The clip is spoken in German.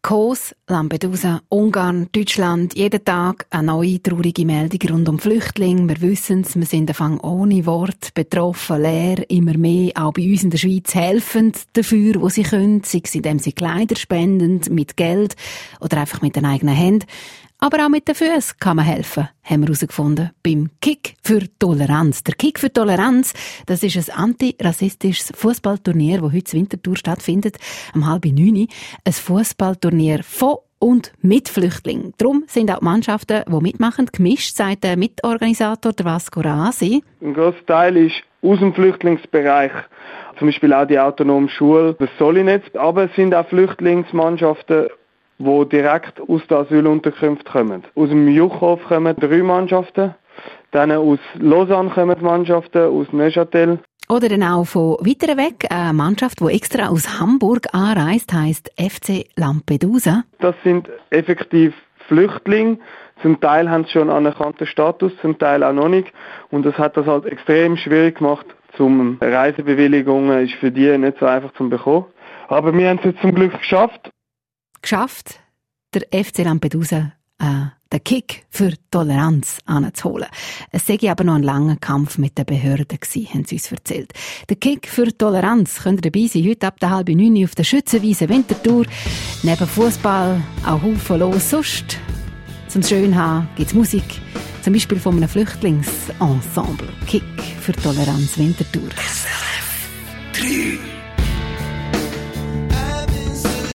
Kos, Lampedusa, Ungarn, Deutschland, jeden Tag eine neue traurige Meldung rund um Flüchtlinge. Wir wissen es, wir sind Anfang ohne Wort, betroffen, leer, immer mehr, auch bei uns in der Schweiz helfend dafür, wo sie können, sei es indem sie Kleider spenden, mit Geld oder einfach mit den eigenen Händen. Aber auch mit den Füßen kann man helfen, haben wir herausgefunden, beim Kick für Toleranz. Der Kick für Toleranz, das ist ein antirassistisches Fußballturnier, das heute in Winterthur stattfindet, um 8:30. Ein Fußballturnier von und mit Flüchtlingen. Darum sind auch die Mannschaften, die mitmachen, gemischt, sagt der Mitorganisator der Vasco Rasi. Ein grosser Teil ist aus dem Flüchtlingsbereich, zum Beispiel auch die autonome Schule, das Solinetz, aber es sind auch Flüchtlingsmannschaften, die direkt aus den Asylunterkünften kommen. Aus dem Juchhof kommen 3 Mannschaften, dann aus Lausanne kommen Mannschaften, aus Neuchâtel. Oder dann auch von weiter weg eine Mannschaft, die extra aus Hamburg anreist, heisst FC Lampedusa. Das sind effektiv Flüchtlinge. Zum Teil haben sie schon einen anerkannten Status, zum Teil auch noch nicht. Und das hat das halt extrem schwierig gemacht. Reisebewilligungen ist für die nicht so einfach zu bekommen. Aber wir haben es jetzt zum Glück geschafft. Der FC Lampedusa den Kick für Toleranz anzuholen. Es sei aber noch ein langer Kampf mit den Behörden gewesen, haben sie uns erzählt. Der Kick für Toleranz könnt ihr dabei sein, heute ab 8:30 auf der Schützenwiese Winterthur. Neben Fußball auch Haufen los. Sonst, zum schön haben, gibt es Musik, zum Beispiel von einem Flüchtlingsensemble. Kick für Toleranz Winterthur. SRF 3